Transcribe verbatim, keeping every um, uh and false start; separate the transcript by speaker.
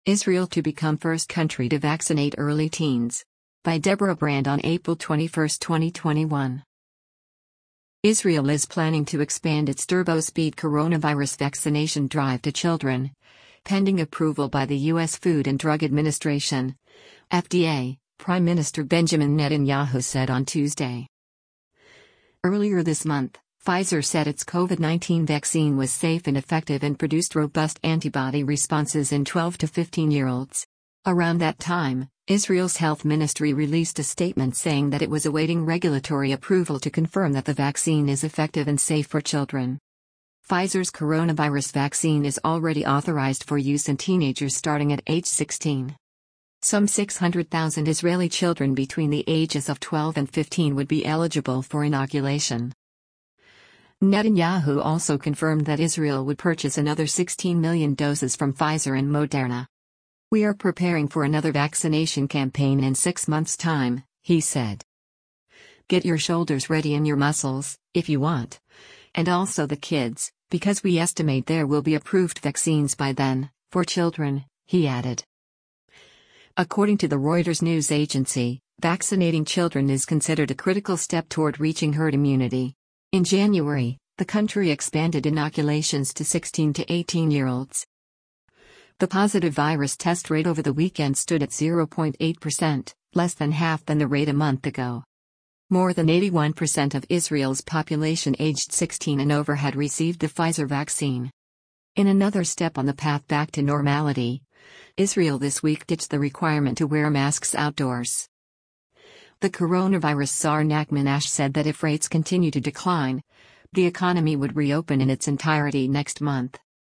Speaker 1: Israel to become first country to vaccinate early teens. By Deborah Brand on April twenty-first, twenty twenty-one. Israel is planning to expand its turbo-speed coronavirus vaccination drive to children, pending approval by the U S Food and Drug Administration, F D A, Prime Minister Benjamin Netanyahu said on Tuesday. Earlier this month, Pfizer said its COVID nineteen vaccine was safe and effective and produced robust antibody responses in twelve to fifteen-year-olds. Around that time, Israel's health ministry released a statement saying that it was awaiting regulatory approval to confirm that the vaccine is effective and safe for children. Pfizer's coronavirus vaccine is already authorized for use in teenagers starting at age sixteen. Some six hundred thousand Israeli children between the ages of twelve and fifteen would be eligible for inoculation. Netanyahu also confirmed that Israel would purchase another sixteen million doses from Pfizer and Moderna. "We are preparing for another vaccination campaign in six months' time," he said. "Get your shoulders ready and your muscles, if you want. And also the kids, because we estimate there will be approved vaccines by then, for children," he added. According to the Reuters news agency, vaccinating children is considered a critical step toward reaching herd immunity. In January, the country expanded inoculations to sixteen to eighteen-year-olds. The positive virus test rate over the weekend stood at zero point eight percent, less than half than the rate a month ago. More than eighty-one percent of Israel's population aged sixteen and over had received the Pfizer vaccine. In another step on the path back to normality, Israel this week ditched the requirement to wear masks outdoors. The coronavirus czar Nachman Ash said that if rates continue to decline, the economy would reopen in its entirety next month.